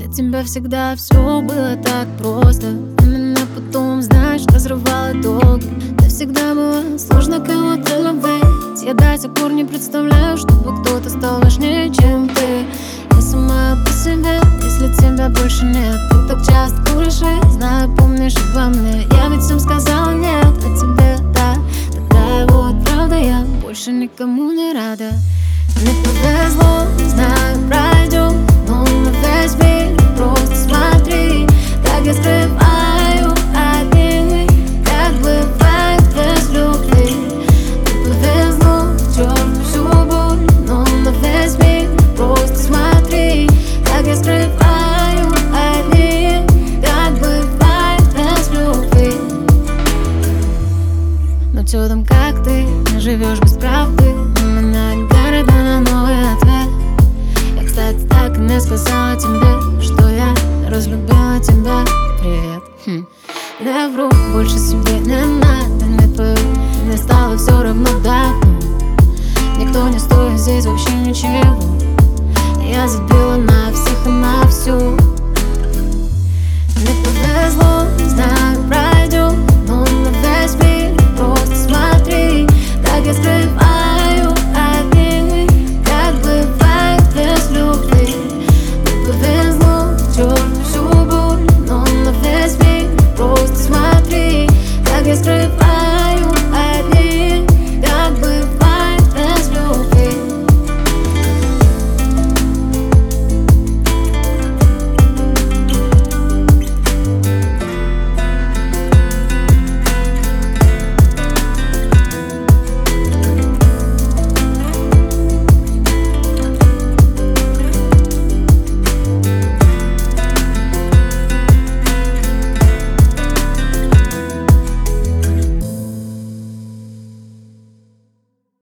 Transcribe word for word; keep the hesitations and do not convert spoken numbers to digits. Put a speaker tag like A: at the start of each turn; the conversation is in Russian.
A: От тебя всегда все было так просто. Именно потом, знаешь, разрывало долго. Да всегда было сложно кого-то любить. Я до сих пор не представляю, чтобы кто-то стал важнее, чем ты. Я сама по себе, если тебя больше нет. Ты так часто говоришь, знаю, помнишь обо мне. Я ведь всем сказала нет, а тебе да. Такая вот правда, я больше никому не рада. Мне повезло, знаю, пройдем, но на весь мир просто смотри, как я скрываю одни, как бывает без любви. Мне повезло, черт, всю боль, но на весь мир просто смотри, как я скрываю одни, как бывает без любви. Но чё там, как ты, не живешь без правды? Именно города на новый ответ. Я, кстати, так и не сказала тебе, что я разлюбила тебя. Привет. Хм. Я вру, больше себе не надо, не твою. Мне стало все равно давно. Никто не стоит здесь вообще ничего. Я забила на всех и на всю. Мне повезло, знаю,